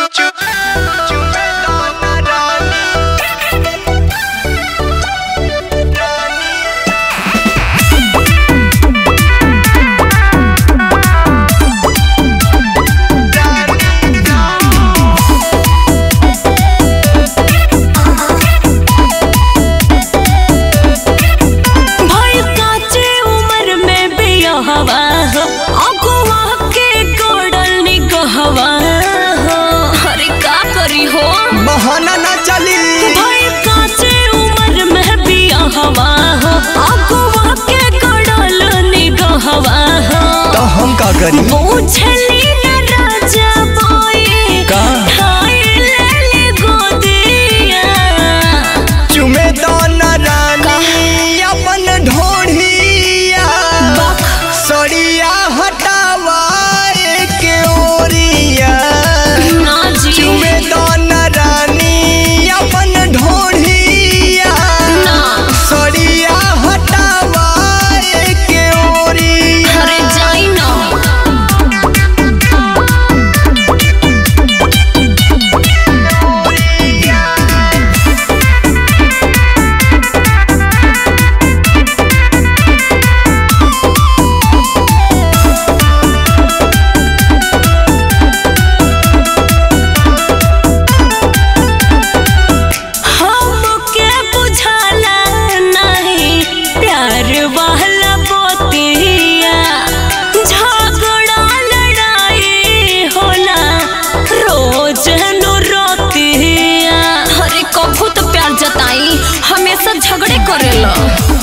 बहाना ना चली भाई काचे उम्र में बिया हवा हो अगुआ के गड़ल निगहवा हो तो हम का करी पूछली न राजा बोए का खाई ले ले गोदिया चुमे तो न रानी अपन ढोढ़िया सड़िया हटावा के ओरिया ना जी चुमे तो न रानी अपन ढोढ़िया सड़िया हटावा के ओरिया अरे जाई ना हमके बुझाला नहीं प्यार वाला बोतिया झगड़ा लड़ाई होला रोज नु रोतिया अरे कभू तो प्यार जताई हमेशा झगड़े करेला